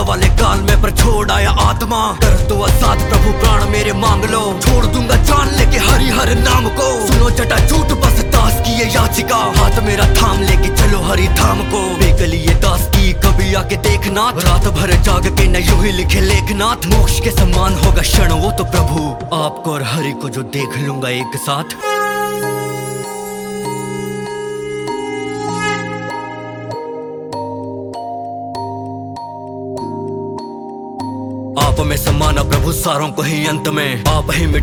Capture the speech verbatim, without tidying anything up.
वाले काल में पर छोड़ आया आत्मा। कर तो आजाद प्रभु प्राण मेरे मांग लो, छोड़ दूंगा जान लेके हरि हर नाम को। सुनो जटा झूठ बस दास की ये याचिका, हाथ मेरा थाम लेके चलो हरि धाम को। बेकली ये दास की कभी आके देखना, रात भर जाग के न यूं ही लिखे लेखनाथ। मोक्ष के समान होगा क्षण वो तो प्रभु, आपको और हरि को जो देख लूंगा एक साथ। आप में समाना प्रभु सारों को ही अंत में, आप ही